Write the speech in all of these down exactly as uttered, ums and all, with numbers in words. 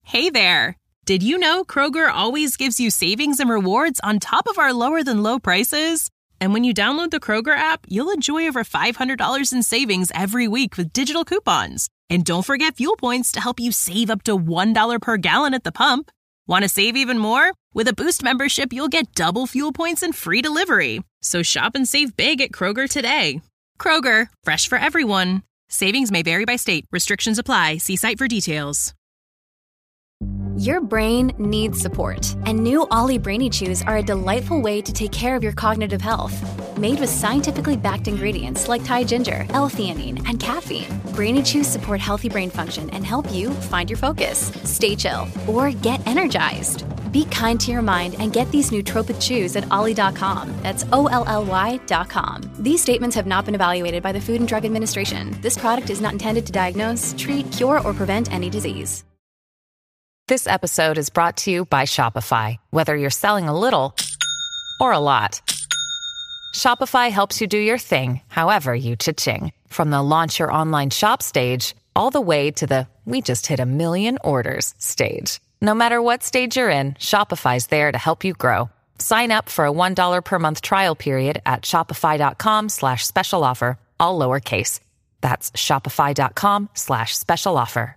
Hey there! Did you know Kroger always gives you savings and rewards on top of our lower-than-low prices? And when you download the Kroger app, you'll enjoy over five hundred dollars in savings every week with digital coupons. And don't forget fuel points to help you save up to one dollar per gallon at the pump. Want to save even more? With a Boost membership, you'll get double fuel points and free delivery. So shop and save big at Kroger today. Kroger, fresh for everyone. Savings may vary by state. Restrictions apply. See site for details. Your brain needs support, and new Ollie Brainy Chews are a delightful way to take care of your cognitive health. Made with scientifically backed ingredients like Thai ginger, L-theanine, and caffeine, Brainy Chews support healthy brain function and help you find your focus, stay chill, or get energized. Be kind to your mind and get these nootropic chews at ollie dot com. That's O L L Y dot com. These statements have not been evaluated by the Food and Drug Administration. This product is not intended to diagnose, treat, cure, or prevent any disease. This episode is brought to you by Shopify. Whether you're selling a little or a lot, Shopify helps you do your thing, however you cha-ching. From the launch your online shop stage, all the way to the we just hit a million orders stage. No matter what stage you're in, Shopify's there to help you grow. Sign up for a one dollar per month trial period at shopify.com slash special offer, all lowercase. That's shopify.com slash special offer.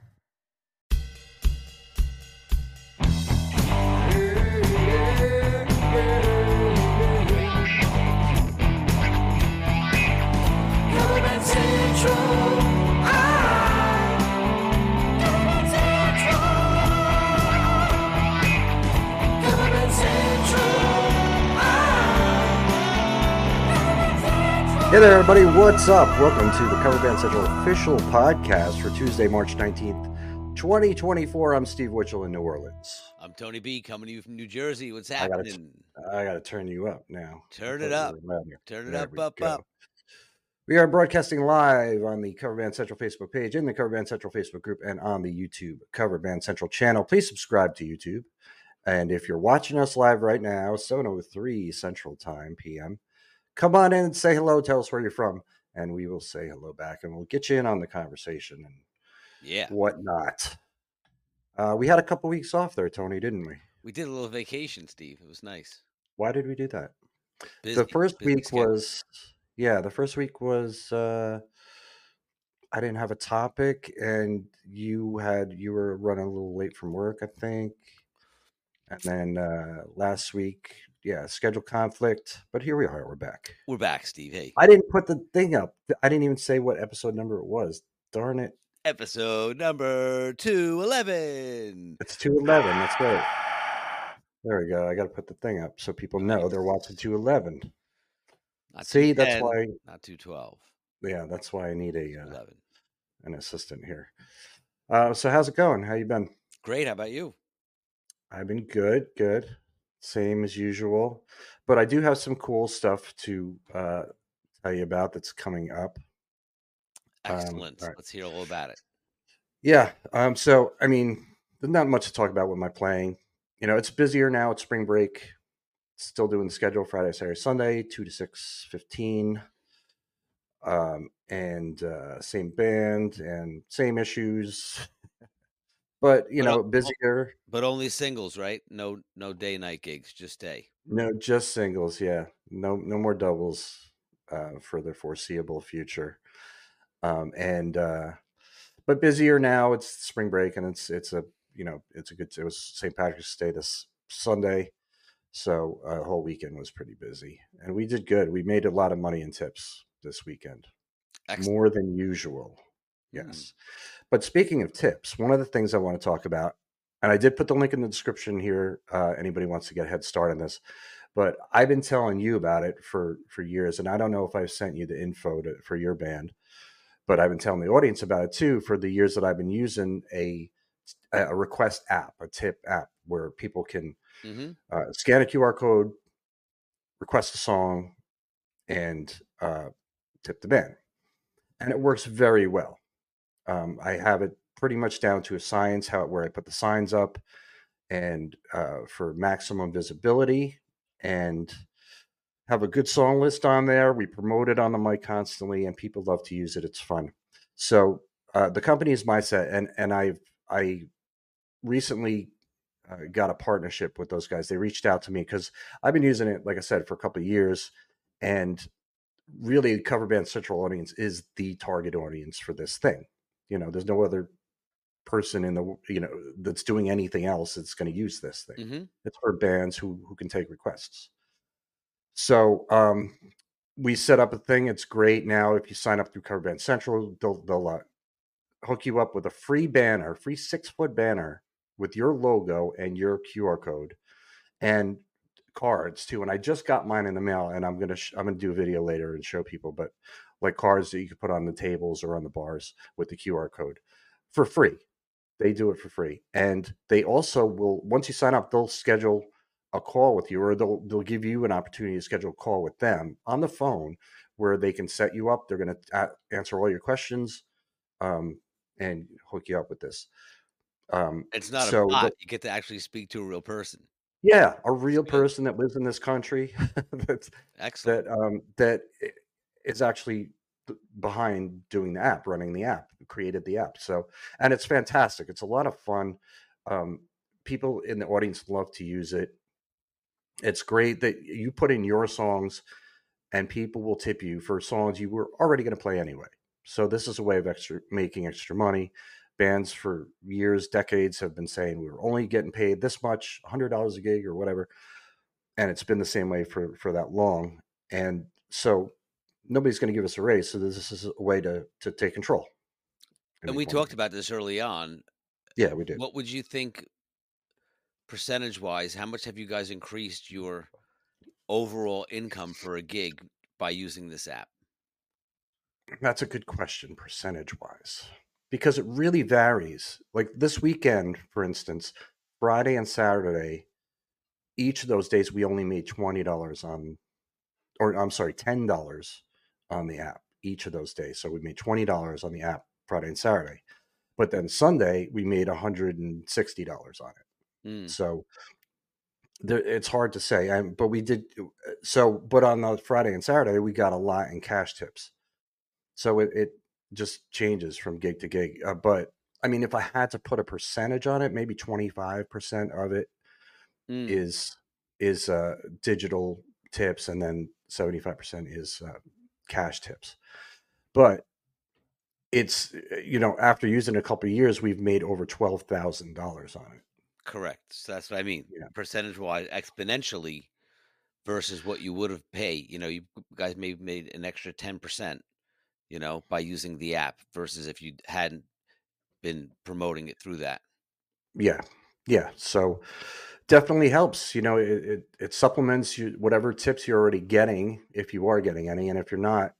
Hey there, everybody. What's up? Welcome to the Cover Band Central official podcast for Tuesday, March nineteenth, twenty twenty-four. I'm Steve Witchell in New Orleans. I'm Tony B coming to you from New Jersey. What's I gotta, happening? I got to turn you up now. Turn it up. Turn it There up, we up, go. up. We are broadcasting live on the Cover Band Central Facebook page, in the Cover Band Central Facebook group, and on the YouTube Cover Band Central channel. Please subscribe to YouTube. And if you're watching us live right now, seven oh three Central Time P M, come on in and say hello. Tell us where you're from, and we will say hello back, and we'll get you in on the conversation and Yeah. whatnot. Uh, we had a couple weeks off there, Tony, didn't we? We did a little vacation, Steve. It was nice. Why did we do that? Busy, the first busy week schedule. was, yeah, the first week was, uh, I didn't have a topic, and you had, you were running a little late from work, I think. And then uh, last week, yeah, schedule conflict, but here we are. We're back. We're back, Steve. Hey. I didn't put the thing up. I didn't even say what episode number it was. Darn it. Episode number two eleven. It's two eleven. That's right. There we go. I got to put the thing up so people know they're watching two eleven. Not See, two that's ten, why. Not two twelve. Yeah, that's why I need a uh, eleven. an assistant here. Uh, so how's it going? How you been? Great. How about you? I've been good, good. Same as usual. But I do have some cool stuff to uh, tell you about that's coming up. Excellent. Um, right. Let's hear all about it. Yeah. Um, so, I mean, there's not much to talk about with my playing. You know, it's busier now. It's spring break. Still doing the schedule Friday, Saturday, Sunday, two to six fifteen. Um, and uh, same band and same issues. But, you But know, o- busier. But only singles, right? No, no day night gigs, just day. No, just singles. Yeah. No, no more doubles uh, for the foreseeable future. Um, and, uh, but busier now. It's spring break, and it's, it's a, you know, it's a good, it was Saint Patrick's Day this Sunday. So a uh, whole weekend was pretty busy, and we did good. We made a lot of money in tips this weekend, Excellent. more than usual. Yes. Mm. But speaking of tips, one of the things I want to talk about, and I did put the link in the description here. Uh, anybody wants to get a head start on this, but I've been telling you about it for, for years. And I don't know if I've sent you the info to, for your band, but I've been telling the audience about it too, for the years that I've been using a, a request app, a tip app where people can Mm-hmm. uh, scan a Q R code, request a song, and uh, tip the band. And it works very well. Um, I have it pretty much down to a science, how where I put the signs up, and uh, for maximum visibility, and have a good song list on there. We promote it on the mic constantly, and people love to use it. It's fun. So uh, the company is Mindset, and and I I recently uh, got a partnership with those guys. They reached out to me because I've been using it, like I said, for a couple of years, and really, Cover Band Central audience is the target audience for this thing. You know, there's no other person in the you know that's doing anything else that's going to use this thing. Mm-hmm. It's for bands who who can take requests. So um, we set up a thing. It's great now. If you sign up through Cover Band Central, they'll they'll uh, hook you up with a free banner, free six foot banner with your logo and your Q R code, and cards too. And I just got mine in the mail, and I'm gonna sh- I'm gonna do a video later and show people. But like cards that you could put on the tables or on the bars with the Q R code for free. They do it for free, and they also will. Once you sign up, they'll schedule a call with you, or they'll they'll give you an opportunity to schedule a call with them on the phone, where they can set you up. They're going to answer all your questions, um, and hook you up with this. Um, It's not so a bot. the- You get to actually speak to a real person. yeah, a real That's good. person that lives in this country that's, Excellent. that um, that is actually b- behind doing the app, running the app, created the app. So, and it's fantastic. It's a lot of fun. Um, people in the audience love to use it. It's great that you put in your songs, and people will tip you for songs you were already going to play anyway. So this is a way of extra making extra money. Bands for years, decades have been saying we were only getting paid this much, one hundred dollars a gig or whatever. And it's been the same way for, for that long. And so nobody's going to give us a raise. So this is a way to, to take control. And we talked about this early on. Yeah, we did. What would you think, percentage wise, how much have you guys increased your overall income for a gig by using this app? That's a good question, percentage wise, because it really varies. Like this weekend, for instance, Friday and Saturday, each of those days we only made twenty dollars on, or I'm sorry, ten dollars on the app each of those days. So we made twenty dollars on the app Friday and Saturday. But then Sunday we made one hundred sixty dollars on it. Mm. So there, it's hard to say. I, but we did so. But on the Friday and Saturday we got a lot in cash tips. So it, it just changes from gig to gig. Uh, but I mean, if I had to put a percentage on it, maybe twenty-five percent of it Mm. is is uh, digital tips, and then seventy-five percent is uh, cash tips. But it's, you know, after using it a couple of years, we've made over twelve thousand dollars on it. Correct. So that's what I mean. Yeah. Percentage wise, exponentially versus what you would have paid. You know, you guys may have made an extra ten percent, you know, by using the app versus if you hadn't been promoting it through that. Yeah. Yeah. So definitely helps. You know, it, it, it supplements you, whatever tips you're already getting, if you are getting any. And if you're not,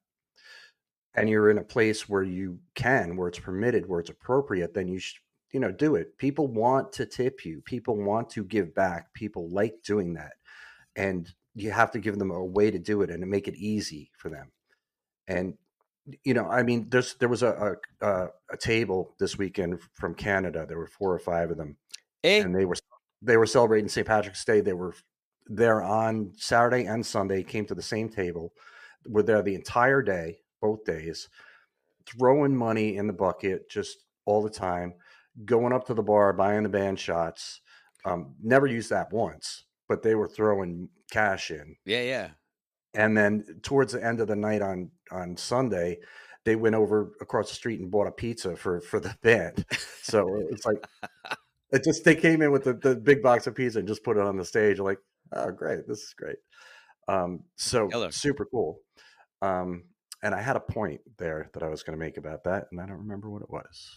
and you're in a place where you can, where it's permitted, where it's appropriate, then you should, you know, do it. People want to tip you. People want to give back. People like doing that. And you have to give them a way to do it and to make it easy for them. And, you know, I mean, there's, there was a, a, a table this weekend from Canada. There were four or five of them. Hey. And they were, they were celebrating Saint Patrick's Day. They were there on Saturday and Sunday, came to the same table, were there the entire day, both days, throwing money in the bucket just all the time, going up to the bar, buying the band shots. Um, never used that once, but they were throwing cash in. Yeah, yeah. And then towards the end of the night on, on Sunday, they went over across the street and bought a pizza for, for the band. So it's like, it just, they came in with the, the big box of pizza and just put it on the stage. Like, oh, great. This is great. Um, so Killer. Super cool. Um, and I had a point there that I was going to make about that, and I don't remember what it was.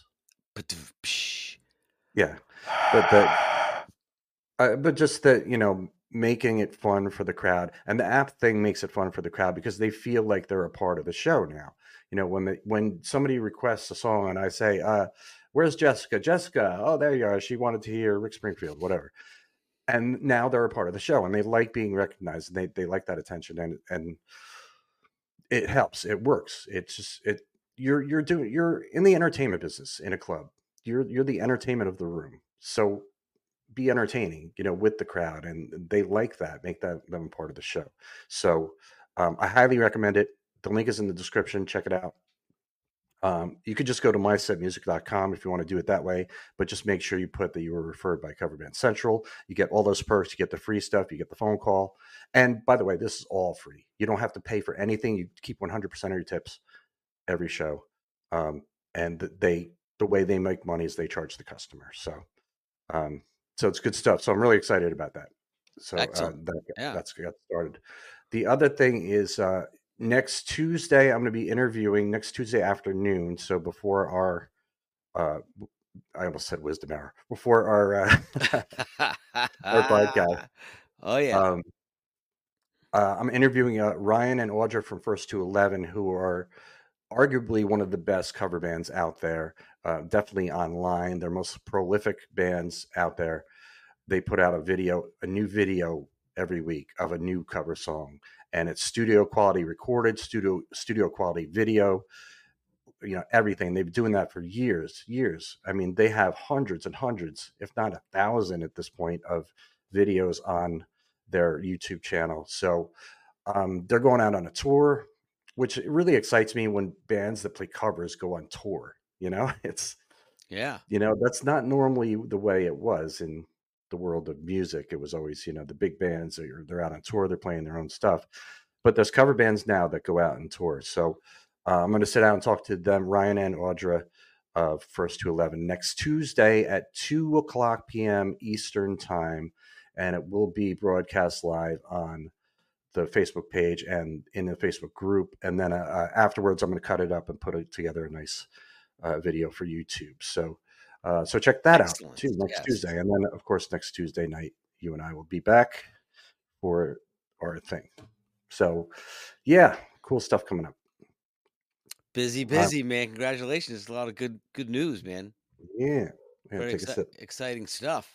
Yeah. But that, uh, but just that, you know, making it fun for the crowd, and the app thing makes it fun for the crowd because they feel like they're a part of the show now. You know, when they, when somebody requests a song and I say, uh, where's Jessica? Jessica. Oh, there you are. She wanted to hear Rick Springfield, whatever. And now they're a part of the show and they like being recognized. And they, they like that attention, and, and it helps. It works. It's just, it, you're, you're doing, you're in the entertainment business in a club. You're, you're the entertainment of the room. So be entertaining, you know, with the crowd, and they like that, make that them part of the show. So um, I highly recommend it. The link is in the description. Check it out. Um, you could just go to my set music dot com if you want to do it that way, but just make sure you put that you were referred by Cover Band Central. You get all those perks. You get the free stuff. You get the phone call. And by the way, this is all free. You don't have to pay for anything. You keep one hundred percent of your tips every show. Um, and they the way they make money is they charge the customer. So um, so it's good stuff. So I'm really excited about that. So uh, that, yeah. that's got started. The other thing is uh, next Tuesday, I'm going to be interviewing next Tuesday afternoon. So before our, uh, I almost said wisdom hour, before our, uh, our podcast. Oh, yeah. Um, uh, I'm interviewing uh, Ryan and Audra from First to eleven, who are arguably one of the best cover bands out there, uh, definitely online. They're most prolific bands out there. They put out a video, a new video every week of a new cover song, and it's studio quality recorded, studio studio quality video, you know, everything. They've been doing that for years, years. I mean, they have hundreds and hundreds, if not a thousand at this point, of videos on their YouTube channel. So um, they're going out on a tour, which really excites me when bands that play covers go on tour. You know, it's yeah, you know, that's not normally the way it was in the world of music. It was always, you know, the big bands are they're out on tour, they're playing their own stuff. But there's cover bands now that go out and tour. So uh, I'm going to sit down and talk to them, Ryan and Audra, of First to eleven, next Tuesday at two o'clock p.m. Eastern time, and it will be broadcast live on the Facebook page and in the Facebook group. And then uh, afterwards, I'm going to cut it up and put it together a nice uh, video for YouTube. So. Uh, so check that Excellent. out too next yes. Tuesday. And then of course, next Tuesday night, you and I will be back for our thing. So yeah, cool stuff coming up. Busy, busy, uh, man. Congratulations. It's a lot of good, good news, man. Yeah. yeah Very exci- exciting stuff.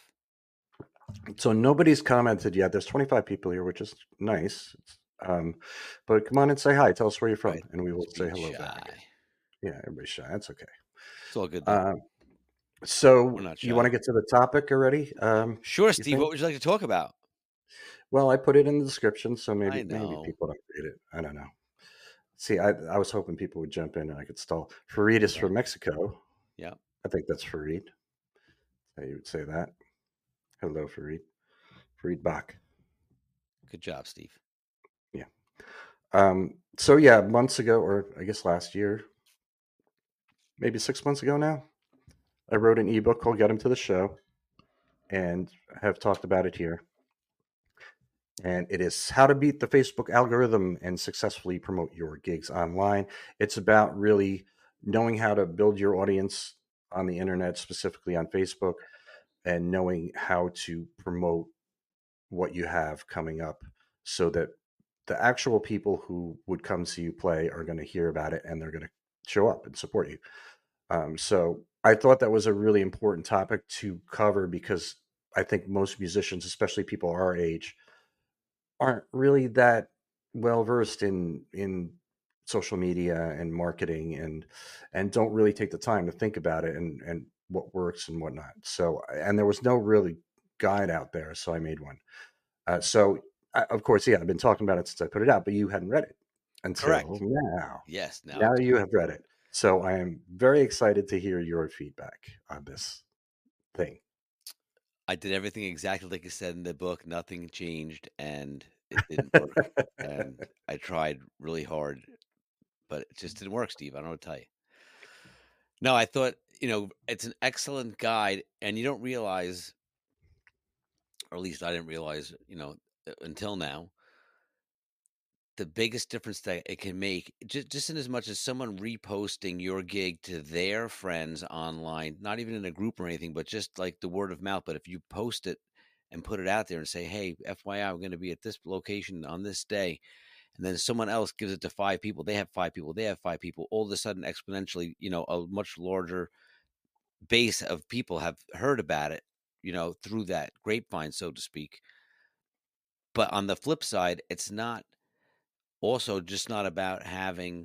So nobody's commented yet. There's twenty-five people here, which is nice. Um, but come on and say hi. Tell us where you're from. Right. And we will say hello shy. back. Yeah, everybody's shy. That's okay. It's all good. Uh, So you want to get to the topic already? Um, sure, Steve. What would you like to talk about? Well, I put it in the description, so maybe maybe people don't read it. I don't know. See, I I was hoping people would jump in and I could stall. Farid is yeah. from Mexico. Yeah, I think that's Farid. How you would say that? Hello, Farid. Farid Bach. Good job, Steve. Yeah. Um. So yeah, months ago, or I guess last year, maybe six months ago now. I wrote an ebook called Get 'Em to the Show and have talked about it here. And it is how to beat the Facebook algorithm and successfully promote your gigs online. It's about really knowing how to build your audience on the internet, specifically on Facebook, and knowing how to promote what you have coming up so that the actual people who would come see you play are going to hear about it and they're going to show up and support you. Um, so I thought that was a really important topic to cover because I think most musicians, especially people our age, aren't really that well versed in in social media and marketing and and don't really take the time to think about it and and what works and whatnot. So and there was no really guide out there, so I made one. Uh, so I, of course, yeah, I've been talking about it since I put it out, but you hadn't read it until Correct. now. Yes, now, now you have read it. So I am very excited to hear your feedback on this thing. I did everything exactly like you said in the book. Nothing changed, and it didn't work. And I tried really hard, but it just didn't work, Steve. I don't know what to tell you. No, I thought, you know, it's an excellent guide, and you don't realize, or at least I didn't realize, you know, until now, the biggest difference that it can make, just, just in as much as someone reposting your gig to their friends online, not even in a group or anything, but just like the word of mouth. But if you post it and put it out there and say, hey, F Y I, we're going to be at this location on this day, and then someone else gives it to five people, they have five people, they have five people, all of a sudden exponentially, you know, a much larger base of people have heard about it, you know, through that grapevine, so to speak. But on the flip side, it's not also just not about having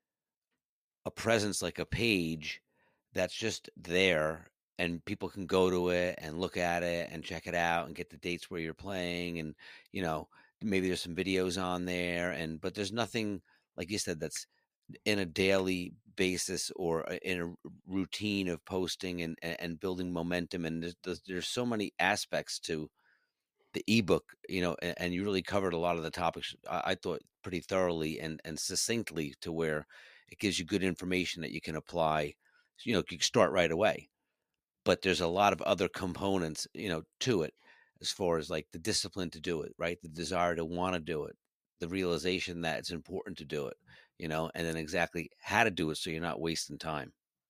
a presence like a page that's just there and people can go to it and look at it and check it out and get the dates where you're playing. And, you know, maybe there's some videos on there, and, but there's nothing, like you said, that's in a daily basis or in a routine of posting and, and building momentum. And there's, there's so many aspects to the ebook, you know, and, and you really covered a lot of the topics, I, I thought, pretty thoroughly and, and succinctly, to where it gives you good information that you can apply. You know, you can start right away. But there's a lot of other components, you know, to it, as far as like the discipline to do it, right? The desire to want to do it, the realization that it's important to do it, you know, and then exactly how to do it so you're not wasting time.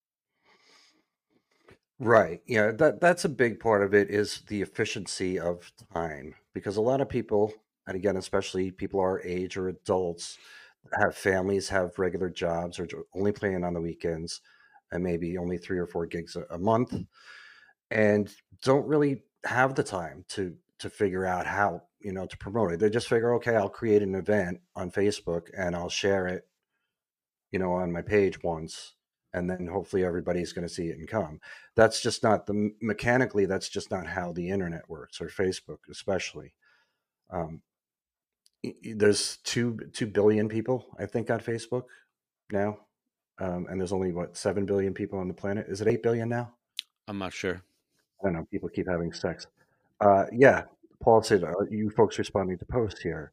Right. Yeah, that that's a big part of it, is the efficiency of time, because a lot of people, and again, especially people our age or adults, have families, have regular jobs, or jo- only playing on the weekends, and maybe only three or four gigs a, a month, and don't really have the time to to figure out how, you know, to promote it. They just figure, okay, I'll create an event on Facebook and I'll share it, you know, on my page once, and then hopefully everybody's going to see it and come. That's just not the mechanically. That's just not how the internet works, or Facebook especially. Um, y- y- there's two two billion people, I think, on Facebook now, um, and there's only what seven billion people on the planet. Is it eight billion now? I'm not sure. I don't know. People keep having sex. Uh, yeah, Paul said, "Are you folks responding to posts here?"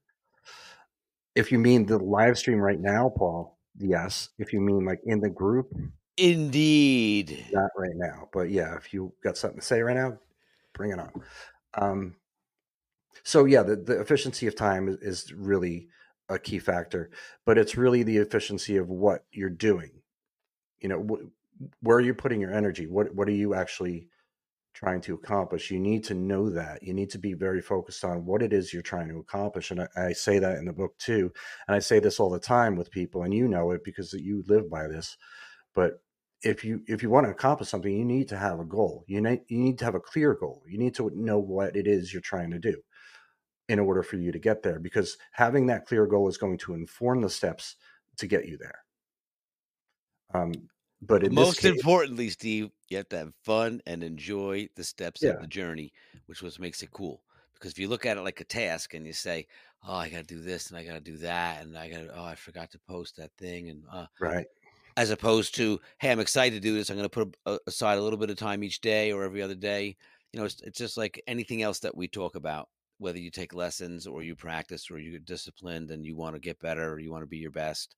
If you mean the live stream right now, Paul, yes. If you mean like in the group, Indeed. not right now. But yeah, if you got something to say right now, bring it on. Um, so yeah, the, the efficiency of time is, is really a key factor, but it's really the efficiency of what you're doing. You know, wh- where are you putting your energy? What what are you actually trying to accomplish? You need to know that. You need to be very focused on what it is you're trying to accomplish. And I, I say that in the book too. And I say this all the time with people, and you know it because you live by this. But if you if you want to accomplish something, you need to have a goal. You need you need to have a clear goal. You need to know what it is you're trying to do in order for you to get there, because having that clear goal is going to inform the steps to get you there. Um, but in this Most case, importantly, Steve, you have to have fun and enjoy the steps yeah, of the journey, which was makes it cool. Because if you look at it like a task and you say, "Oh, I got to do this and I got to do that, and I got to, oh, I forgot to post that thing," and uh, right, as opposed to, "Hey, I'm excited to do this. I'm going to put a, aside a little bit of time each day or every other day." You know, it's, it's just like anything else that we talk about. Whether you take lessons or you practice or you're disciplined and you want to get better or you want to be your best,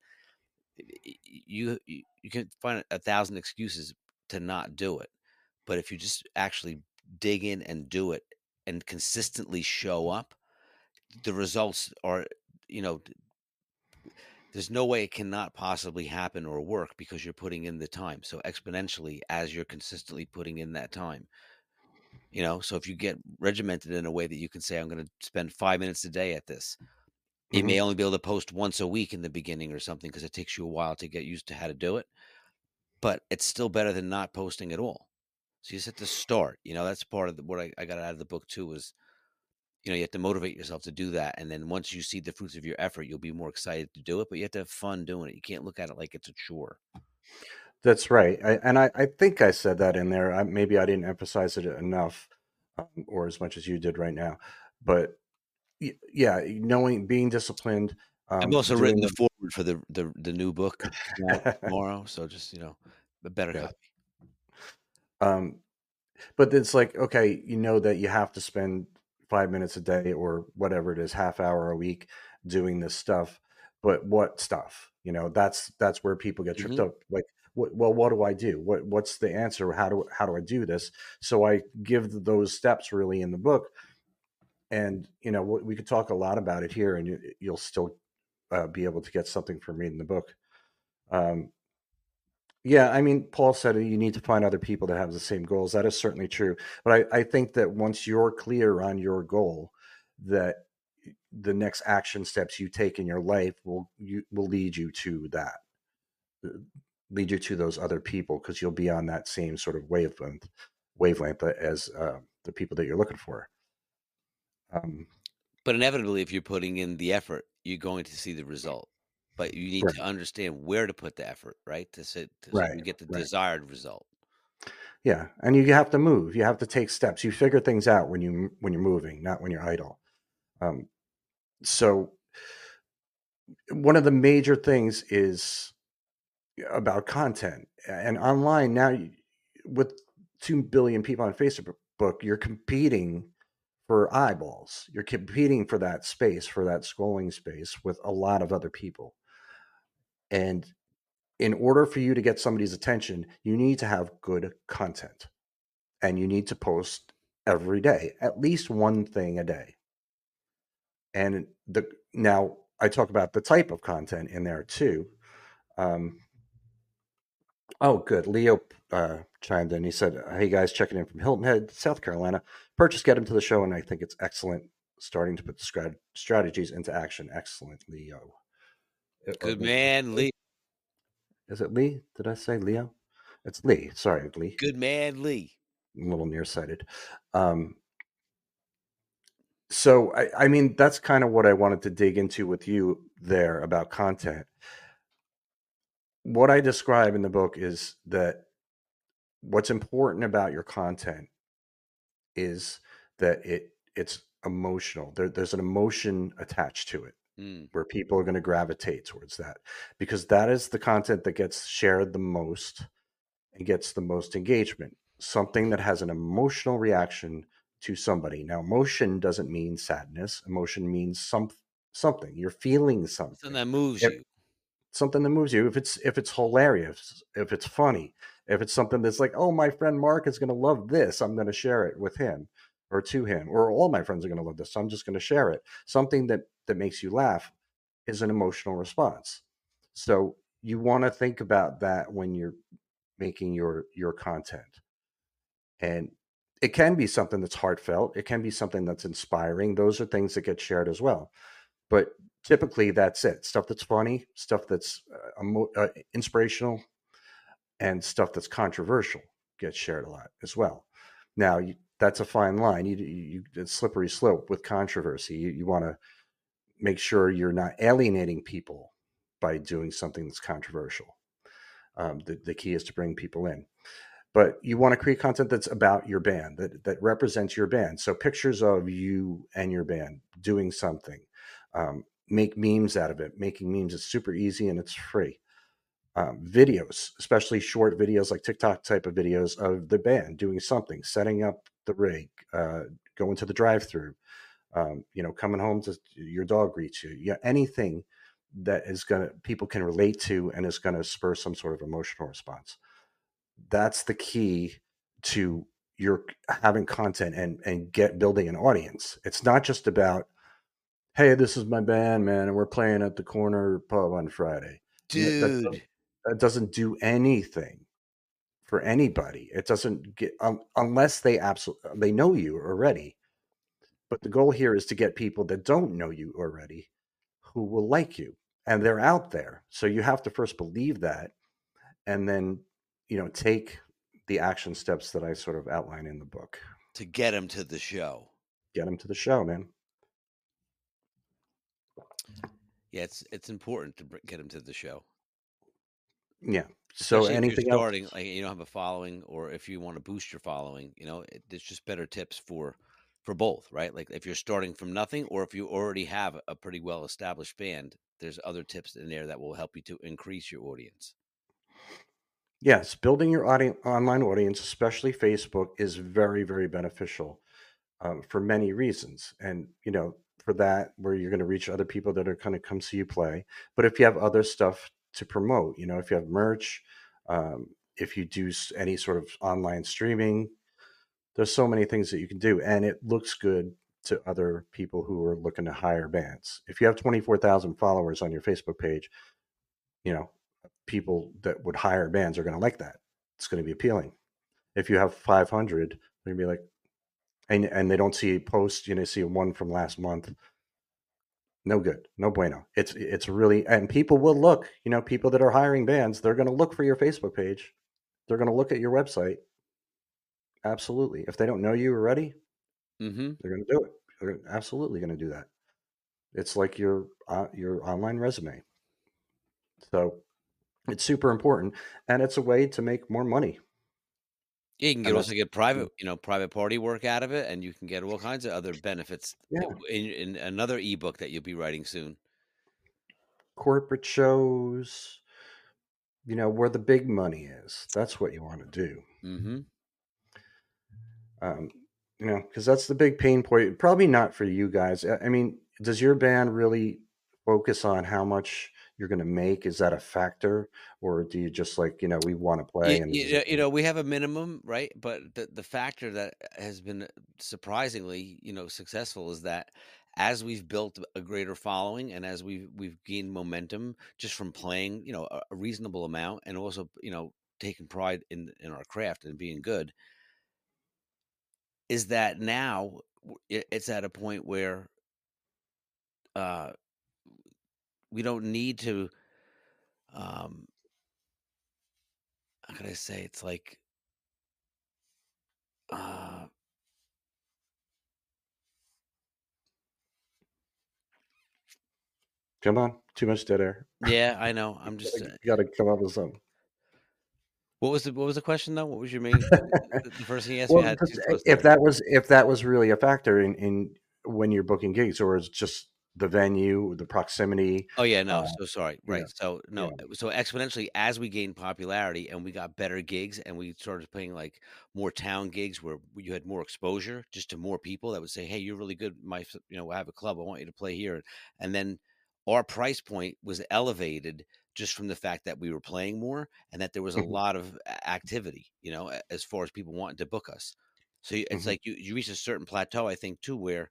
you you you can find a thousand excuses to not do it. But if you just actually dig in and do it and consistently show up, the results are, you know, there's no way it cannot possibly happen or work because you're putting in the time. So exponentially, as you're consistently putting in that time, you know, so if you get regimented in a way that you can say, I'm going to spend five minutes a day at this, you hmm may only be able to post once a week in the beginning or something because it takes you a while to get used to how to do it. But it's still better than not posting at all. So you just have to start. You know, that's part of the, what I, I got out of the book too was, you know, you have to motivate yourself to do that. And then once you see the fruits of your effort, you'll be more excited to do it. But you have to have fun doing it. You can't look at it like it's a chore. that's right. I, and I, I think I said that in there. I, maybe I didn't emphasize it enough, um, or as much as you did right now. But y- yeah, knowing, being disciplined, I've um, also written doing the the foreword for the the, the new book coming out tomorrow. So just, you know, a better yeah. copy. Um, but it's like, okay, you know that you have to spend five minutes a day or whatever it is, half hour a week doing this stuff. But what stuff? You know, that's that's where people get tripped hmm up. Like, what, well, what do I do? What what's the answer? How do how do I do this? So I give those steps really in the book, and you know, we we could talk a lot about it here, and you, you'll still uh, be able to get something from me in the book. Um, Yeah, I mean, Paul said you need to find other people that have the same goals. That is certainly true. But I, I think that once you're clear on your goal, that the next action steps you take in your life will you will lead you to that, uh, lead you to those other people, because you'll be on that same sort of wavelength wavelength as uh, the people that you're looking for. Um, But inevitably, if you're putting in the effort, you're going to see the result. But you need right, to understand where to put the effort, right? To sit, to, so right, you get the right. desired result. Yeah, and you have to move. You have to take steps. You figure things out when you when you're moving, not when you're idle. Um, so one of the major things is about content. And online now, you- with two billion people on Facebook, you're competing for eyeballs. You're competing for that space, for that scrolling space with a lot of other people. And in order for you to get somebody's attention, you need to have good content, and you need to post every day, at least one thing a day. And the now I talk about the type of content in there too. Um, oh, good. Leo uh, chimed in. He said, "Hey guys, checking in from Hilton Head, South Carolina. Purchase Get Him to the Show, and I think it's excellent. Starting to put the strat- strategies into action. Excellent, Leo." Good man, Lee. Is it Lee? Did I say Leo? It's Lee. Sorry, Lee. Good man, Lee. I'm a little nearsighted. Um, so, I, I mean, that's kind of what I wanted to dig into with you there about content. What I describe in the book is that what's important about your content is that it it's emotional. There, there's an emotion attached to it. Mm. Where people are going to gravitate towards that, because that is the content that gets shared the most and gets the most engagement. Something that has an emotional reaction to somebody. Now, emotion doesn't mean sadness. Emotion means some something. You're feeling something. Something that moves if, you. Something that moves you. If it's if it's hilarious, if it's funny, if it's something that's like, oh, my friend Mark is going to love this, I'm going to share it with him or to him, or all my friends are going to love this, so I'm just going to share it. Something that that makes you laugh is an emotional response. So you want to think about that when you're making your your content. And it can be something that's heartfelt. It can be something that's inspiring. Those are things that get shared as well. But typically that's it. Stuff that's funny, stuff that's uh, emo- uh, inspirational, and stuff that's controversial gets shared a lot as well. Now, you, that's a fine line. You, you, it's slippery slope with controversy. You, you want to make sure you're not alienating people by doing something that's controversial. Um, the, the key is to bring people in. But you want to create content that's about your band, that, that represents your band. So pictures of you and your band doing something. Um, make memes out of it. Making memes is super easy and it's free. Um, videos, especially short videos like TikTok type of videos of the band doing something, setting up the rig, uh, going to the drive-through, um, you know, coming home to your dog greets you. Yeah, anything that is gonna people can relate to and is gonna spur some sort of emotional response. That's the key to your having content and and get building an audience. It's not just about, hey, this is my band, man, and we're playing at the corner pub on Friday. Dude, that, doesn't, that doesn't do anything for anybody. It doesn't get um, unless they absolutely they know you already. But the goal here is to get people that don't know you already who will like you, and they're out there. So you have to first believe that, and then, you know, take the action steps that I sort of outline in the book to get them to the show. Get them to the show, man. Yeah, it's it's important to get them to the show. Yeah. So Especially anything if you're starting, else? like, you don't have a following, or if you want to boost your following, you know, it, it's just better tips for for both, right? Like if you're starting from nothing, or if you already have a pretty well established band, there's other tips in there that will help you to increase your audience. Yes, building your audience, online audience, especially Facebook, is very, very beneficial um, for many reasons. And, you know, for that, where you're going to reach other people that are going to come see you play. But if you have other stuff to promote, you know, if you have merch, um, if you do any sort of online streaming, there's so many things that you can do. And it looks good to other people who are looking to hire bands. If you have twenty-four thousand followers on your Facebook page, you know, people that would hire bands are going to like that. It's going to be appealing. If you have five hundred, they're going to be like, and, and they don't see a post, you know, see one from last month. No good. No bueno. It's, it's really, and people will look, you know, people that are hiring bands, they're going to look for your Facebook page. They're going to look at your website. Absolutely. If they don't know you already, mm-hmm. they're going to do it. They're absolutely going to do that. It's like your, uh, your online resume. So it's super important, and it's a way to make more money. Yeah, you can get also get private, you know, private party work out of it, and you can get all kinds of other benefits. Yeah. in, in another ebook that you'll be writing soon. Corporate shows, you know, where the big money is. That's what you want to do. Mm-hmm. Um, you know, because that's the big pain point. Probably not for you guys. I I mean, does your band really focus on how much you're going to make? Is that a factor, or do you just like, you know, we want to play You, and you, you know, we have a minimum, right? But the the factor that has been surprisingly, you know, successful is that as we've built a greater following and as we've we've gained momentum just from playing, you know, a, a reasonable amount, and also, you know, taking pride in in our craft and being good, is that now w- it- it's at a point where uh we don't need to, um how can I say, it's like, uh come on, too much dead air. yeah, I know. You I'm just uh, got to come up with something. what was the what was the question though? What was your main the, the first thing you asked me? I Well, had just two eh, thoughts if there. that was if that was really a factor in in when you're booking gigs, or is it just the venue, the proximity? Oh yeah, Uh, no, so sorry. yeah, Right. So no, yeah. uh, so exponentially as we gained popularity and we got better gigs and we started playing like more town gigs where you had more exposure just to more people that would say, "Hey, you're really good. My, f- you know, I have a club. I want you to play here." And then our price point was elevated just from the fact that we were playing more and that there was a Mhm, lot of a- activity, you know, a- as far as people wanting to book us. So you- it's mhm. like you you reach a certain plateau, I think, too, where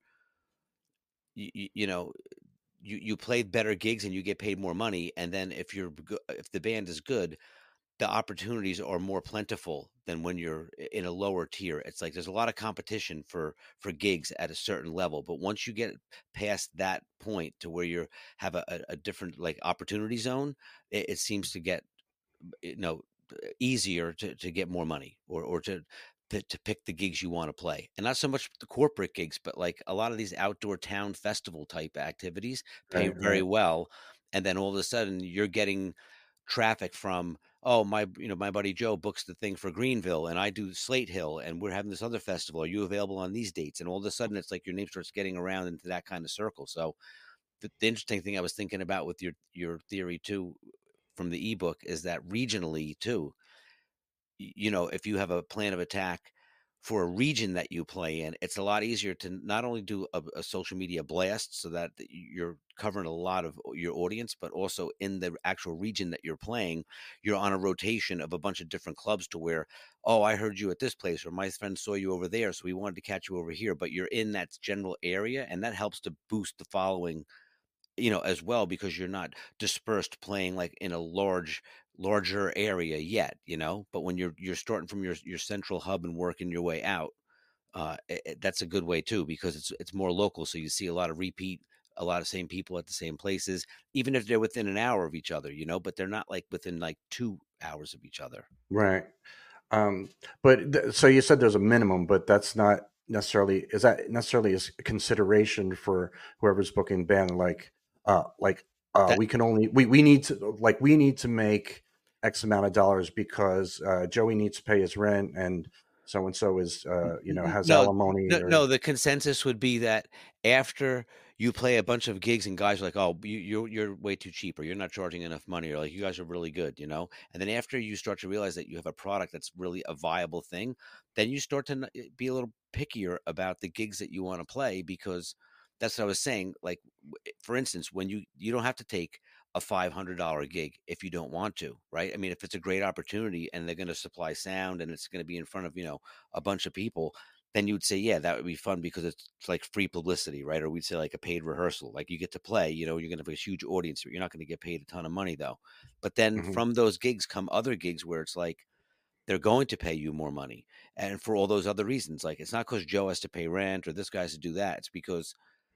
you, you, you know you you play better gigs and you get paid more money, and then if you're go- if the band is good, the opportunities are more plentiful than when you're i- in a lower tier. It's like there's a lot of competition for for gigs at a certain level, but once you get past that point to where you have a, a, a different like opportunity zone, it, it seems to get, you know, easier to, to get more money, or or to, to to pick the gigs you want to play, and not so much the corporate gigs, but like a lot of these outdoor town festival type activities pay Right, very right. well, and then all of a sudden you're getting traffic from, oh, my, you know, my buddy Joe books the thing for Greenville and I do Slate Hill and we're having this other festival, are you available on these dates? And all of a sudden it's like your name starts getting around into that kind of circle. So the, the interesting thing I was thinking about with your your theory too from the ebook is that regionally too, y- you know, if you have a plan of attack for a region that you play in, it's a lot easier to not only do a, a social media blast so that th- you're covering a lot of your audience, but also in the actual region that you're playing, you're on a rotation of a bunch of different clubs to where, oh, I heard you at this place, or my friend saw you over there, so we wanted to catch you over here. But you're in that general area, and that helps to boost the following, you know, as well, because you're not dispersed playing like in a large larger area yet, you know. But when you're you're starting from your your central hub and working your way out, uh it, it- that's a good way too, because it's it's more local, so you see a lot of repeat, a lot of same people at the same places, even if they're within an hour of each other, you know, but they're not like within like two hours of each other. Right. Um, but th- so you said there's a minimum, but that's not necessarily, is that necessarily a s- consideration for whoever's booking band? Like, uh, like, uh, That we can only, we, we need to, like, we need to make X amount of dollars because, uh, Joey needs to pay his rent and so and so is, uh, you know, N- has No, alimony no, or, no. The consensus would be that after you play a bunch of gigs and guys are like, "Oh, you, you're you're way too cheap, or you're not charging enough money, or like you guys are really good," you know. And then after you start to realize that you have a product that's really a viable thing, then you start to n- eh, be a little pickier about the gigs that you want to play, because that's what I was saying. Like, w- eh, for instance, when you you don't have to take a five hundred dollar gig if you don't want to, right? I mean, if it's a great opportunity and they're going to supply sound and it's going to be in front of, you know, a bunch of people, then you'd say, yeah, that would be fun because it's like free publicity, right? Or we'd say like a paid rehearsal, like you get to play, you know, you're going to have a huge audience, but you're not going to get paid a ton of money though. But then Mhm. from those gigs come other gigs where it's like they're going to pay you more money. And for all those other reasons, like it's not because Joe has to pay rent or this guy has to do that. It's because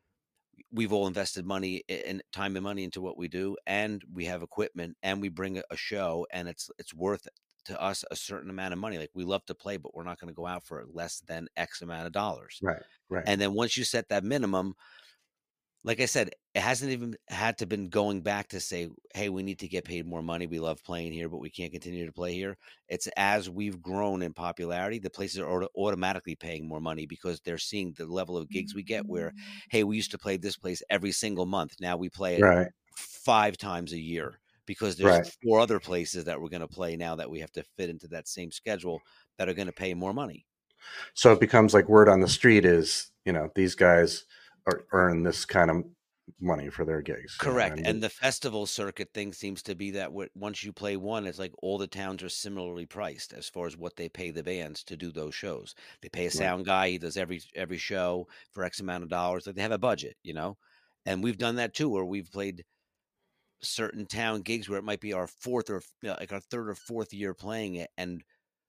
we've all invested money and time and money into what we do, and we have equipment, and we bring a, a show, and it's it's worth to us a certain amount of money. Like we love to play, but we're not going to go out for less than X amount of dollars. Right, right. And then once you set that minimum, like I said, it hasn't even had to been going back to say, "Hey, we need to get paid more money. We love playing here, but we can't continue to play here." It's as we've grown in popularity, the places are auto- automatically paying more money because they're seeing the level of gigs we get. Where, hey, we used to play this place every single month. Now we play it Right. five times a year because there's Right. four other places that we're going to play now that we have to fit into that same schedule that are going to pay more money. So it becomes like word on the street is, you know, these guys are earn this kind of money for their gigs. you know, Correct. and And the festival circuit thing seems to be that w- once you play one, it's like all the towns are similarly priced as far as what they pay the bands to do those shows. They pay a Right. sound guy, he does every every show for X amount of dollars. Like they have a budget, you know. And we've done that too, where we've played certain town gigs where it might be our fourth or you know, like our third or fourth year playing it, and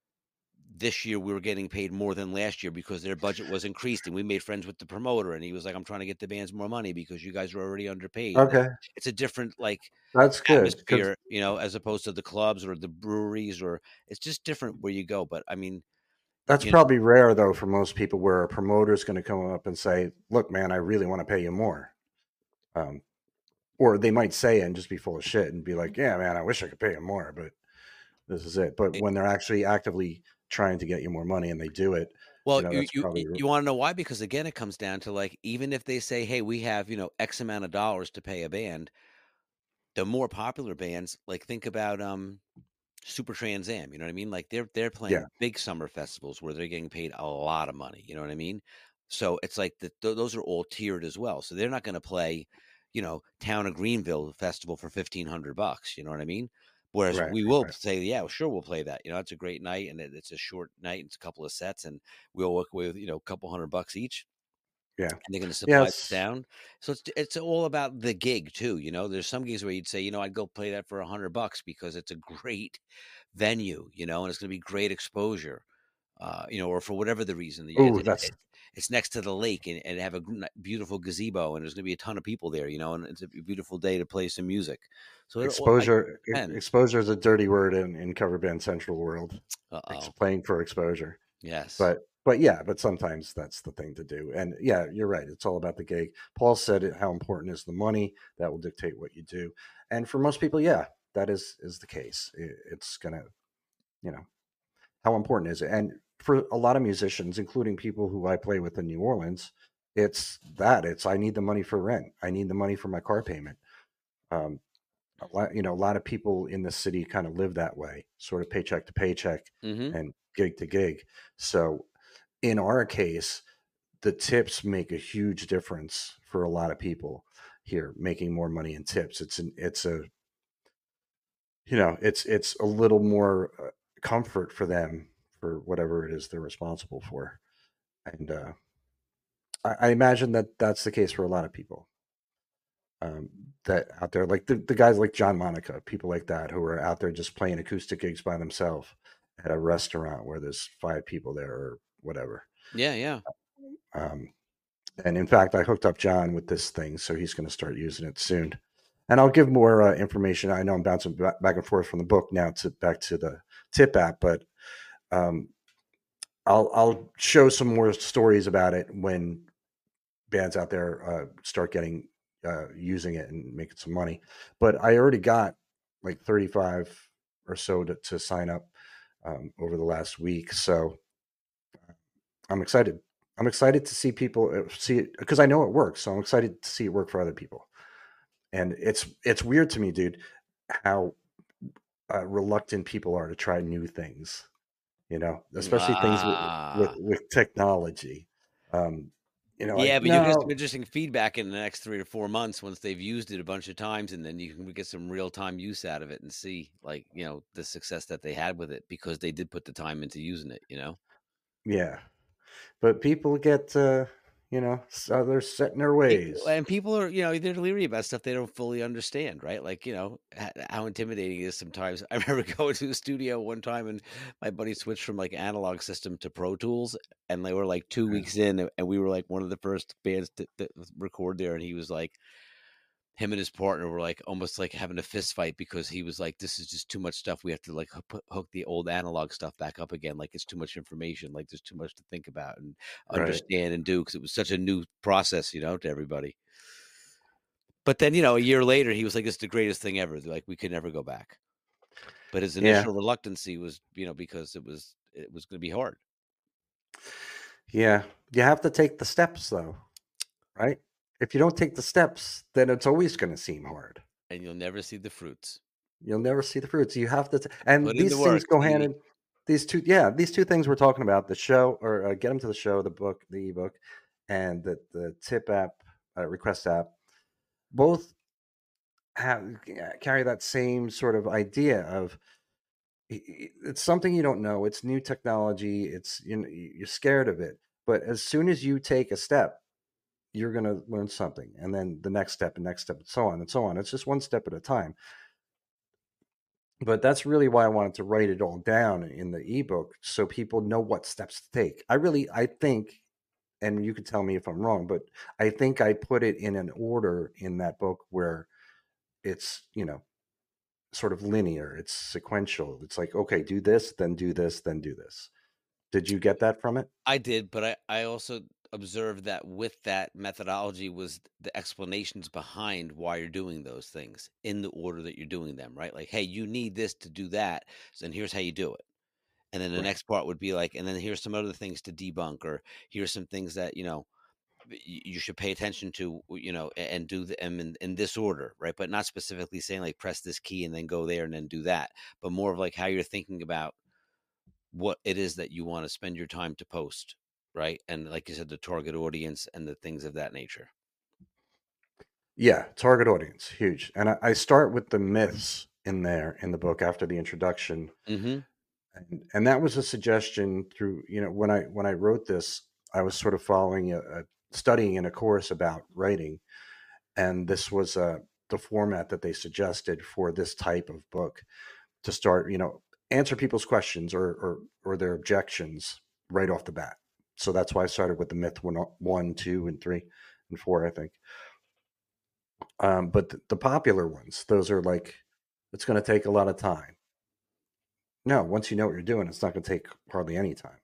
this year we were getting paid more than last year because their budget was increased, and we made friends with the promoter, and he was like, I'm trying to get the bands more money because you guys are already underpaid. Like, Okay, it's a different like that's good because atmosphere, you know, as opposed to the clubs or the breweries, or it's just different where you go. But I mean, that's you know, probably rare though for most people, where a promoter is going to come up and say, "Look, man, I really want to pay you more," um, or they might say it and just be full of shit and be like, "Yeah, man, I wish I could pay you more, but this is it." But it, when they're actually actively trying to get you more money and they do it, well, you know, you that's you probably you want to know why? Because again, it comes down to like, even if they say, hey, we have, you know, X amount of dollars to pay a band, the more popular bands, like think about um Super Trans Am, you know what I mean? Like they're they're yeah, playing big summer festivals where they're getting paid a lot of money, you know what I mean? So it's like the, th- those are all tiered as well. So they're not going to play, you know, Town of Greenville festival for fifteen hundred bucks, you know what I mean? Whereas right, we will right, say, yeah, well, sure, we'll play that. You know, it's a great night, and it, it's a short night, it's a couple of sets, and we'll work with, you know, a couple hundred bucks each, yeah, and they're going to supply the yes, sound. So it's it's all about the gig too. You know, there's some gigs where you'd say, you know, I'd go play that for a hundred bucks because it's a great venue, you know, and it's going to be great exposure, uh, you know, or for whatever the reason that oh, it, it, that's it, it's next to the lake, and, and have a gr- beautiful gazebo, and there's going to be a ton of people there, you know, and it's a beautiful day to play some music. So it all I exposure. e- depends. Exposure is a dirty word in in cover band central world. Uh Ex- oh. playing for exposure. Yes. But but yeah, but sometimes that's the thing to do. And yeah, you're right. It's all about the gig. Paul said it, how important is the money that will dictate what you do. And for most people, yeah, that is is the case. It, it's gonna, you know, how important is it? And for a lot of musicians, including people who I play with in New Orleans, it's that. It's I need the money for rent. I need the money for my car payment. Um, a lot, you know, a lot of people in the city kind of live that way, sort of paycheck to paycheck Mm-hmm. and gig to gig. So in our case, the tips make a huge difference for a lot of people here, making more money in tips. It's an it's a you know it's it's a little more uh, comfort for them for whatever it is they're responsible for, and uh, I, I imagine that that's the case for a lot of people um, that out there, like the, the guys like John Monica, people like that who are out there just playing acoustic gigs by themselves at a restaurant where there's five people there or whatever. Yeah. Yeah. Um, And in fact, I hooked up John with this thing, so he's going to start using it soon. And I'll give more uh, information. I know I'm bouncing back and forth from the book now to back to the tip app, but um, I'll I'll show some more stories about it when bands out there uh, start getting uh, using it and making some money. But I already got like thirty-five or so to, to sign up um, over the last week, so I'm excited. I'm excited to see people uh, see it because I know it works. So I'm excited to see it work for other people. And it's it's weird to me, dude, how uh, reluctant people are to try new things. You know, especially things with with, Ah. with technology. Um, you know, like Yeah, but you'll get some no, interesting feedback in the next three to four months once they've used it a bunch of times, and then you can get some real time use out of it and see, like, you know, the success that they had with it because they did put the time into using it. You know. yeah, but people get uh, you know, so they're set in their It- ways. And people are, you know, they're leery about stuff they don't fully understand, right? Like, you know, h- how intimidating it is sometimes. I remember going to the studio one time and my buddy switched from like analog system to Pro Tools, and they were like two Yeah, weeks in, and we were like one of the first bands to, to record there, and he was like, him and his partner were like almost like having a fist fight because he was like, "This is just too much stuff. We have to like hook, hook the old analog stuff back up again. Like it's too much information. Like there's too much to think about and right. understand and do because it was such a new process, you know, to everybody." But then, you know, a year later, he was like, "It's the greatest thing ever. Like we could never go back." But his Yeah, initial reluctancy was, you know, because it was it was going to be hard, yeah. You have to take the steps, though, right? If you don't take the steps, then it's always going to seem hard. and you'll never see the fruits. You'll never see the fruits. You have to, t- and Put in the these things work, go hand Stevie. in. These two, yeah, these two things we're talking about: the show, or uh, get them to the show, the book, the ebook, and the the tip app, uh, request app. Both have carry that same sort of idea of i- i- it's something you don't know. It's new technology. It's you know, you're scared of it, but as soon as you take a step, you're going to learn something, and then the next step, and next step, and so on and so on. It's just one step at a time. But that's really why I wanted to write it all down in the ebook so people know what steps to take. I really, I think, and you can tell me if I'm wrong, but I think I put it in an order in that book where it's, you know, sort of linear, it's sequential. It's like, okay, do this, then do this, then do this. Did you get that from it? I did, but I, I also observed that with that methodology was the explanations behind why you're doing those things in the order that you're doing them, right? Like, hey, you need this to do that, so then here's how you do it. And then the Right. next part would be like, and then here's some other things to debunk, or here's some things that, you know, y- you should pay attention to, you know, a- and do them in, in this order, right? But not specifically saying like press this key and then go there and then do that, but more of like how you're thinking about what it is that you want to spend your time to post, right? And like you said, the target audience and the things of that nature. Yeah, target audience, huge. And I, I start with the myths in there in the book after the introduction. Mm-hmm. And, and that was a suggestion through, you know, when I when I wrote this, I was sort of following a, a studying in a course about writing, and this was uh, the format that they suggested for this type of book to start, you know, answer people's questions or or, or their objections right off the bat. So that's why I started with the myth one, one, two, and three, and four, I think. Um, but the, the popular ones, those are like, it's going to take a lot of time. No, once you know what you're doing, it's not going to take hardly any time.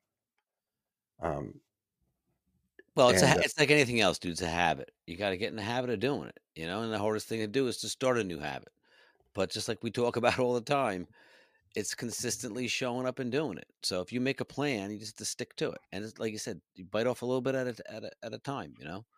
Um, Well, it's a, and ha- uh, it's like anything else, dude. It's a habit. You got to get in the habit of doing it, you know. And the hardest thing to do is to start a new habit. But just like we talk about all the time, it's consistently showing up and doing it. So if you make a plan, you just have to stick to it. And it's like you said, you bite off a little bit at a at a, at a time, you know.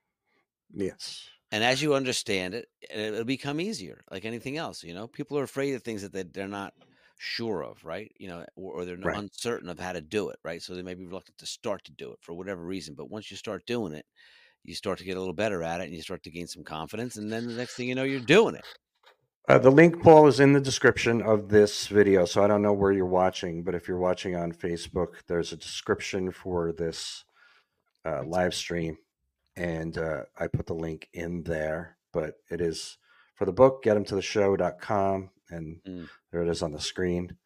yes, And as you understand it, it'll become easier, like anything else. You know, people are afraid of things that they, they're not sure of, right? You know, or, or they're right. uncertain of how to do it, right? So they may be reluctant to start to do it for whatever reason. But once you start doing it, you start to get a little better at it, and you start to gain some confidence. And then the next thing you know, you're doing it. Uh, the link, Paul, is in the description of this video. So I don't know where you're watching, but if you're watching on Facebook, there's a description for this uh, live stream, and uh, I put the link in there. But it is for the book, get them to the show dot com, and Mm. there it is on the screen.